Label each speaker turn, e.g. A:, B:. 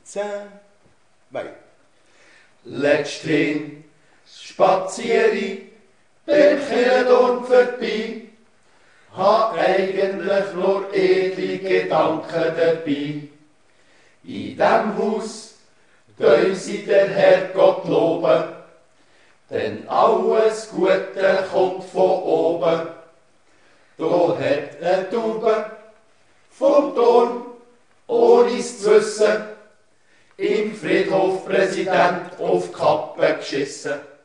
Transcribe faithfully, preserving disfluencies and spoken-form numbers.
A: zehn, weiter.
B: Letzthin spaziere ich beim Kirchendorn vorbei, ha eigentlich nur edle Gedanken dabei. In dem Haus tun sie den Herrgott loben, denn alles Gute kommt von oben. Da hat eine Taube vom Turm, ohne es zu wissen, im Friedhof Präsident auf die Kappe geschissen.